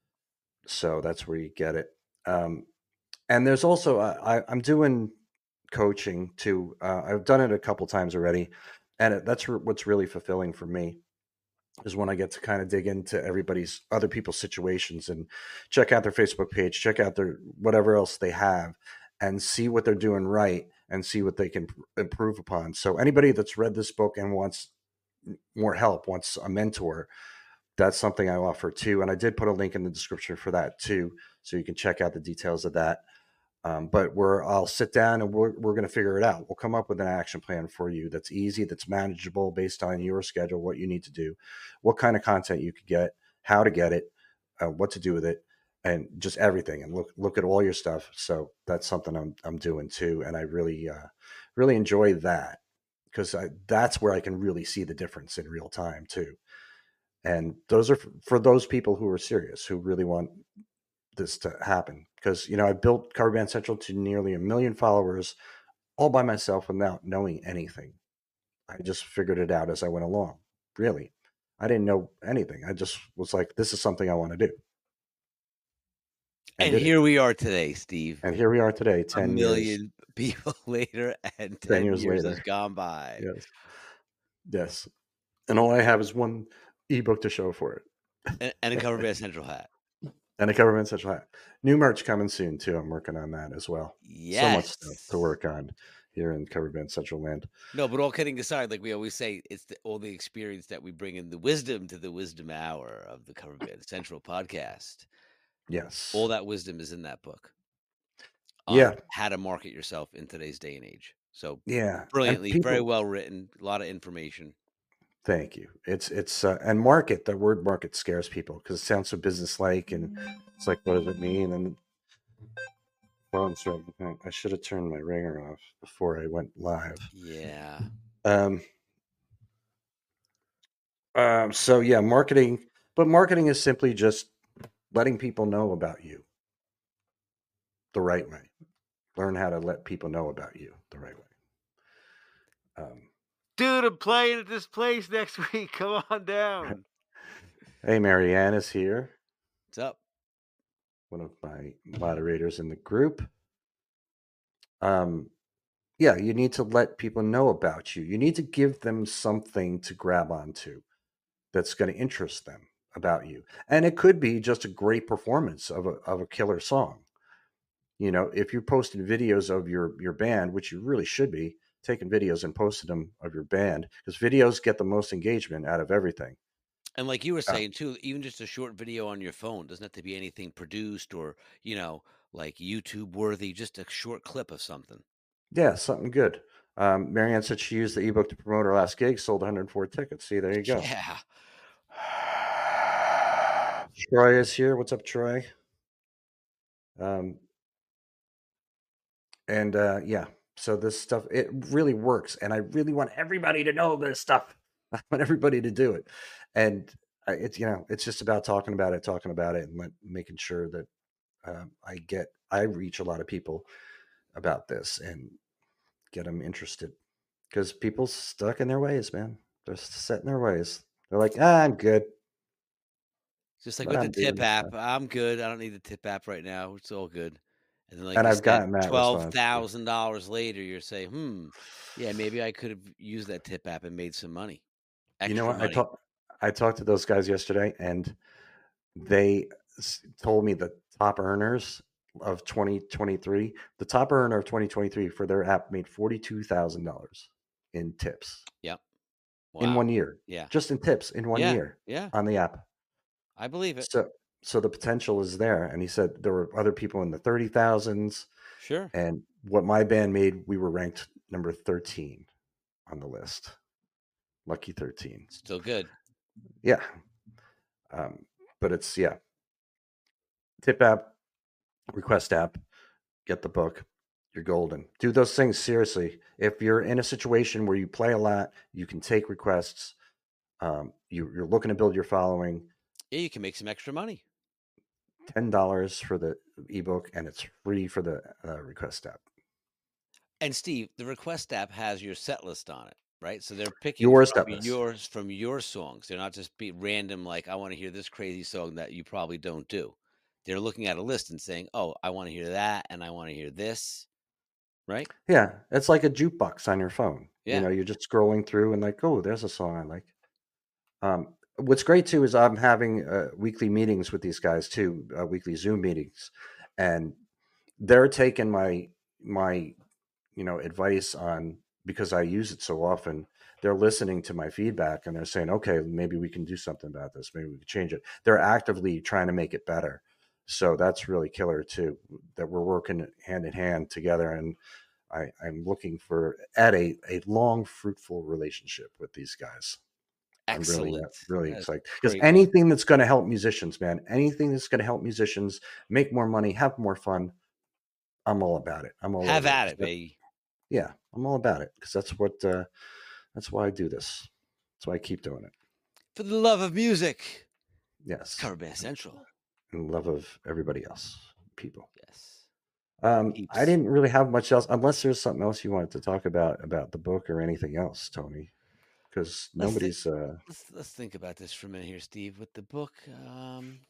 So that's where you get it. Um, and there's also uh, I, I'm doing coaching too. Uh, I've done it a couple times already, and it, that's re- what's really fulfilling for me is when I get to kind of dig into everybody's other people's situations and check out their Facebook page, check out their whatever else they have, and see what they're doing right and see what they can pr- improve upon. So anybody that's read this book and wants more help, wants a mentor, that's something I offer too. And I did put a link in the description for that too, so you can check out the details of that. Um, but we're I'll sit down and we're we're going to figure it out. We'll come up with an action plan for you that's easy, that's manageable based on your schedule, what you need to do, what kind of content you could get, how to get it, uh, what to do with it, and just everything. And look look at all your stuff. So that's something I'm I'm doing too, and I really uh, really enjoy that because that's where I can really see the difference in real time too. And those are for, for those people who are serious, who really want this to happen, because you know I built Cover Band Central to nearly a million followers all by myself without knowing anything. I just figured it out as I went along. Really, I didn't know anything. I just was like, this is something I want to do, and And did it. here we are today, Steve. And here we are today, A ten years, million people later, and ten ten years years has later. gone by. Yes, yes. And all I have is one ebook to show for it, And, and a Cover Band Central hat. and a Cover Band Central hat. New merch coming soon too. I'm working on that as well. So much stuff Yes. to work on here in Cover Band Central land. No, but all kidding aside, like we always say, it's the, all the experience that we bring in, the wisdom to the wisdom hour of the Cover Band Central podcast. Yes. All that wisdom is in that book. On Yeah. how to market yourself in today's day and age. So Yeah. And brilliantly, very people, well written, a lot of information. Thank you. It's it's uh, and market. The word market scares people because it sounds so businesslike, and it's like, what does it mean? And phone's ringing. I should have turned my ringer off before I went live. Yeah. Um. Um. So yeah, marketing. But marketing is simply just letting people know about you the right way. Learn how to let people know about you the right way. Um. Dude, I'm playing at this place next week. Come on down. Hey, Marianne is here. What's up? One of my moderators in the group. Um, yeah, you need to let people know about you. You need to give them something to grab onto that's going to interest them about you. And it could be just a great performance of a of a killer song. You know, if you're posting videos of your your band, which you really should be, taking videos and posting them of your band, because videos get the most engagement out of everything. And like you were saying too, even just a short video on your phone doesn't have to be anything produced or, you know, like YouTube worthy, just a short clip of something. Yeah, something good. Um, Marianne said she used the ebook to promote her last gig, sold one hundred four tickets. See, there you go. Yeah. Troy is here. What's up, Troy? Um, and uh, yeah, so this stuff, it really works. And I really want everybody to know this stuff. I want everybody to do it. And I- it's, you know, it's just about talking about it, talking about it, and let, making sure that um, I get, I reach a lot of people about this and get them interested, because people stuck in their ways, man. They're set in their ways. They're like, ah, I'm good. Just like But with I'm the tip doing app, stuff. I'm good. I don't need the tip app right now. It's all good. And then, like And you I've said, gotten that twelve response too. thousand dollars later, you're saying, hmm, yeah, maybe I could have used that tip app and made some money, You know extra what? I money. talked I talked to those guys yesterday, and they s- told me the top earners of twenty twenty-three, the top earner of twenty twenty-three for their app made forty-two thousand dollars in tips Yep. in Wow. one year. Yeah. Just in tips in one Yeah. year Yeah. on the app. I believe it. So so the potential is there. And he said there were other people in the thirty thousands. Sure. And what my band made, we were ranked number thirteen on the list. Lucky thirteen. Still good. Yeah. Um, but it's, yeah. Tip app, request app, get the book. You're golden. Do those things seriously. If you're in a situation where you play a lot, you can take requests. Um, you, you're looking to build your following. Yeah, you can make some extra money. ten dollars for the ebook, and it's free for the uh, request app. And Steve, the request app has your set list on it, right? So they're picking Your from set list. yours from your songs. They're not just be random, like, I want to hear this crazy song that you probably don't do. They're looking at a list and saying, oh, I want to hear that, and I want to hear this, right? Yeah, it's like a jukebox on your phone. Yeah. You know, you're just scrolling through and like, oh, there's a song I like. Um, what's great too is I'm having uh, weekly meetings with these guys too, uh, weekly Zoom meetings, and they're taking my my you know advice on, because I use it so often. They're listening to my feedback and they're saying, okay, maybe we can do something about this. Maybe we can change it. They're actively trying to make it better. So that's really killer too, that we're working hand in hand together. And I, I'm looking for at a, a long, fruitful relationship with these guys. Excellent. I'm really, really That's excited, because great. anything that's going to help musicians, man, anything that's going to help musicians make more money, have more fun, I'm all about it. I'm all Have over at it. it, baby. Yeah, I'm all about it, because that's what, uh, that's why I do this. That's why I keep doing it. For the love of music. Yes. Cover Band Central. In love of everybody else, people. Yes. Um, Peeps. I didn't really have much else, unless there's something else you wanted to talk about, about the book or anything else, Tony, because Let's thi- nobody's, uh, Let's let's think about this for a minute here, Steve. With the book, um,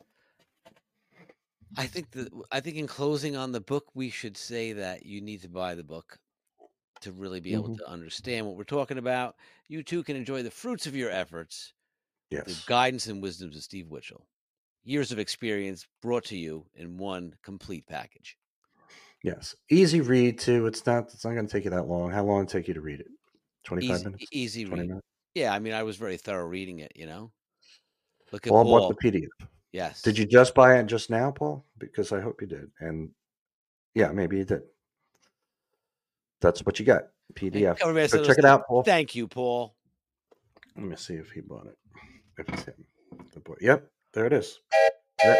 I think that I think in closing on the book, we should say that you need to buy the book to really be able Mhm. to understand what we're talking about. You too can enjoy the fruits of your efforts, the yes. guidance and wisdoms of Steve Witchell. Years of experience brought to you in one complete package. Yes. Easy read too. It's not, it's not going to take you that long. How long did it take you to read it? twenty-five Easy, minutes? easy twenty read. minutes? Yeah, I mean, I was very thorough reading it. You know, look at Paul bought Paul. the P D F. Yes. Did you just buy it just now, Paul? Because I hope you did. And yeah, maybe you did. That's what you got. P D F. Cover Band So Central check it says, out, Paul. Thank you, Paul. Let me see if he bought it. If it's him. The boy. Yep, there it is. That,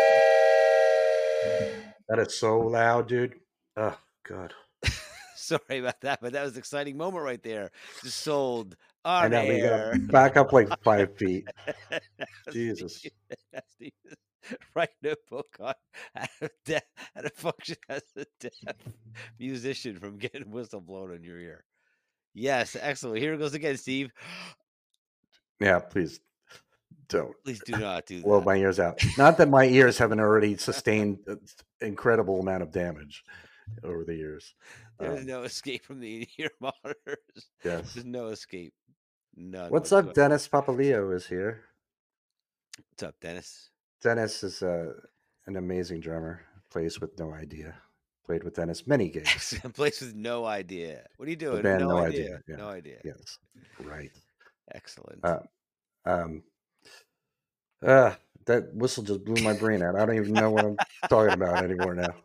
that is so loud, dude. Oh, God. Sorry about that, but that was an exciting moment right there. Just sold on I know, we air. got back up like five feet. Jesus. Steve, Steve is writing a book on how to, de- how to function as a deaf musician from getting a whistle blown in your ear. Yes, excellent. Here it goes again, Steve. Yeah, please don't. Please do not do Blow that. my ears out. Not that my ears haven't already sustained an incredible amount of damage over the years. There's Um, no escape from the ear monitors. Yes. There's no escape. None. What's whatsoever. up, Dennis Papaleo is here. What's up, Dennis? Dennis is uh, an amazing drummer. Plays with No Idea. Played with Dennis many gigs. Place with no idea. What are you doing? The band no, No idea. Idea. Yeah. No idea. Yes. Right. Excellent. Uh, um. Uh, that whistle just blew my brain out. I don't even know what I'm talking about anymore now.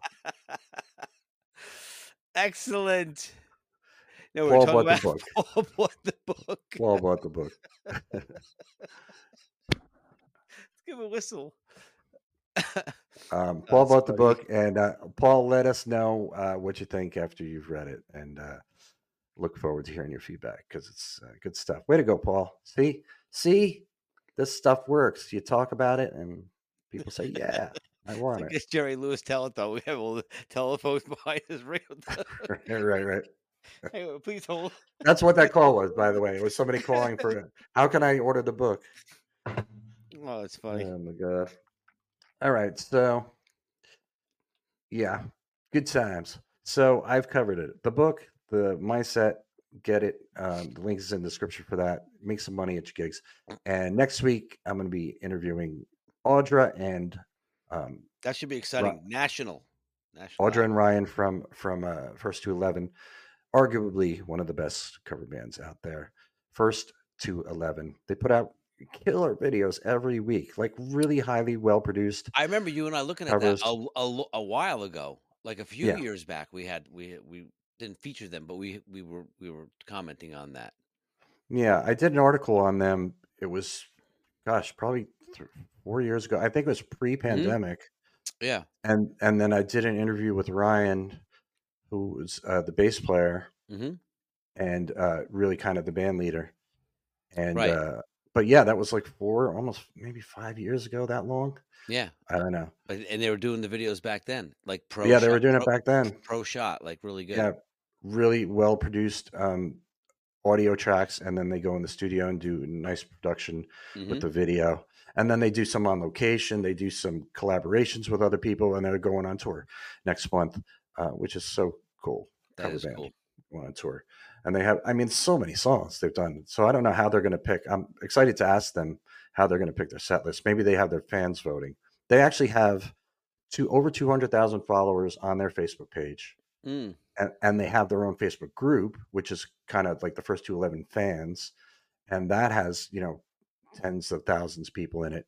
Excellent. No, Paul we're talking bought the about book. Paul bought the book. Paul bought the book. Let's give him a whistle. Um, Paul That's bought the funny. book, and uh, Paul, let us know uh, what you think after you've read it, and uh, look forward to hearing your feedback because it's uh, good stuff. Way to go, Paul! See, see, this stuff works. You talk about it, and people say, "Yeah, I want Like it." this Jerry Lewis telethon. We have all the telephones behind us. right, right, right. Hey, please hold. That's what that call was, by the way. It was somebody calling for, how can I order the book? Oh, it's funny. Oh my god! All right, so yeah, good times. So I've covered it. The book, the mindset, get it. Um, the link is in the description for that. Make some money at your gigs. And next week, I'm going to be interviewing Audra and um, That should be exciting. Ra- National. National. Audra and Ryan from from uh, First to Eleven, arguably one of the best cover bands out there. First to Eleven, they put out killer videos every week, like really highly well produced. I remember you and I looking at covers. that a, a, a while ago, like a few Yeah. years back. We had we we didn't feature them, but we we were we were commenting on that. Yeah, I did an article on them. It was, gosh, probably th- four years ago. I think it was pre-pandemic. Yeah, And and then I did an interview with Ryan, who was uh, the bass player mm-hmm. and uh, really kind of the band leader. And Right. uh, but yeah, that was like four, almost maybe five years ago. That long? yeah. I don't know. But and they were doing the videos back then, like pro. Yeah, they shot, were doing pro, it back then. Pro shot, like really good. Yeah, really well produced um, audio tracks, and then they go in the studio and do nice production Mhm. with the video. And then they do some on location. They do some collaborations with other people, and they're going on tour next month, uh, which is so cool. That Cover is band cool. going on tour, and they have, I mean, so many songs they've done. So I don't know how they're going to pick. I'm excited to ask them how they're going to pick their set list. Maybe they have their fans voting. They actually have two over two hundred thousand followers on their Facebook page. Mm. And, and they have their own Facebook group, which is kind of like the First to Eleven fans, and that has, you know, tens of thousands of people in it,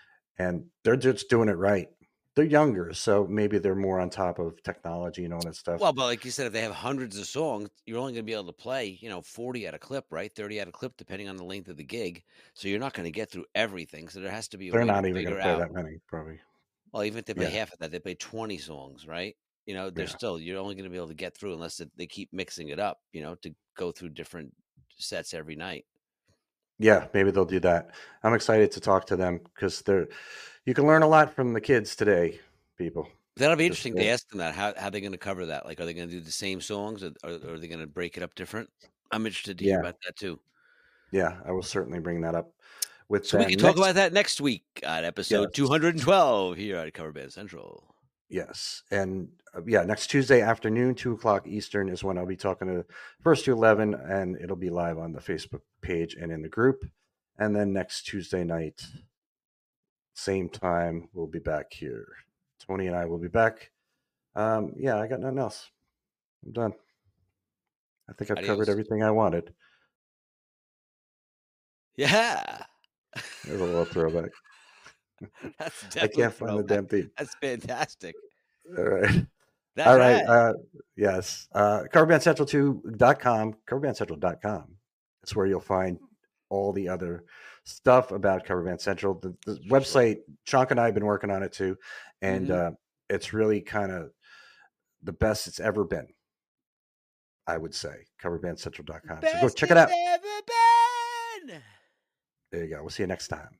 and they're just doing it right. They're younger, so maybe they're more on top of technology and all that stuff. Well, but like you said, if they have hundreds of songs, you're only going to be able to play, you know, forty at a clip, right? thirty at a clip, depending on the length of the gig. So you're not going to get through everything. So there has to be a They're way not to even going figure to play out. that many, probably. Well, even if they play Yeah. half of that, they play twenty songs, right? You know, they're Yeah. still, you're only going to be able to get through unless it, they keep mixing it up, you know, to go through different sets every night. Yeah, maybe they'll do that. I'm excited to talk to them because they're, you can learn a lot from the kids today, people. That'll be Just, interesting uh, to ask them that. How how are they going to cover that? Like, are they going to do the same songs, or, or, or are they going to break it up different? I'm interested to hear Yeah. about that too. Yeah, I will certainly bring that up with So we them can talk next- about that next week on episode Yes. two hundred twelve here at Cover Band Central. Yes. And uh, yeah, next Tuesday afternoon, two o'clock Eastern is when I'll be talking to First to Eleven, and it'll be live on the Facebook page and in the group. And then next Tuesday night, same time, we'll be back here. Tony and I will be back. Um, yeah, I got nothing else. I'm done. I think I've Adios. covered everything I wanted. Yeah, There's a little throwback. that's I definitely can't find the throwback. damn theme. That's fantastic. All right. That's All right. right. Uh, yes. Uh, cover band central two dot com, cover band central dot com. That's where you'll find all the other stuff about Cover Band Central. The, the website, Chonk and I have been working on it too, and mm-hmm. uh, it's really kind of the best it's ever been, I would say. cover band central dot com. So go check it out. Ever been. There you go. We'll see you next time.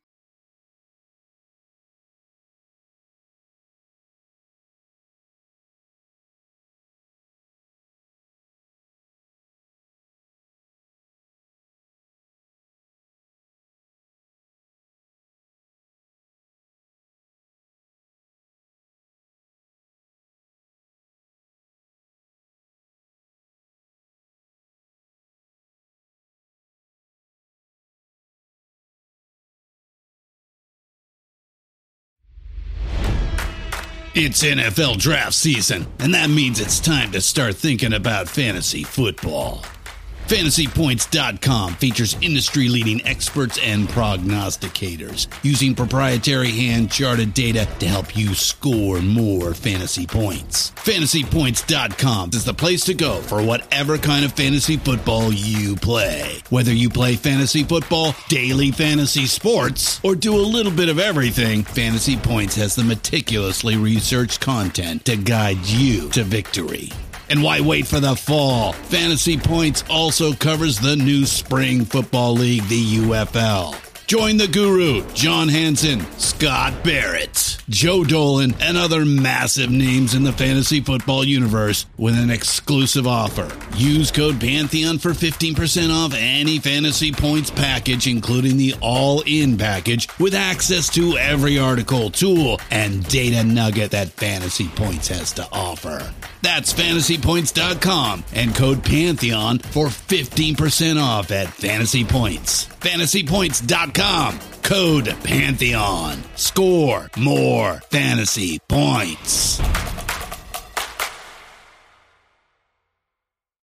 It's N F L draft season, and that means it's time to start thinking about fantasy football. Fantasy Points dot com features industry-leading experts and prognosticators using proprietary hand-charted data to help you score more fantasy points. Fantasy Points dot com is the place to go for whatever kind of fantasy football you play. Whether you play fantasy football, daily fantasy sports, or do a little bit of everything, Fantasy Points has the meticulously researched content to guide you to victory. And why wait for the fall? Fantasy Points also covers the new Spring Football League, the U F L. Join the guru, John Hansen, Scott Barrett, Joe Dolan, and other massive names in the fantasy football universe with an exclusive offer. Use code Pantheon for fifteen percent off any Fantasy Points package, including the all-in package, with access to every article, tool, and data nugget that Fantasy Points has to offer. That's Fantasy Points dot com and code Pantheon for fifteen percent off at Fantasy Points. Fantasy Points dot com, code Pantheon. Score more fantasy points.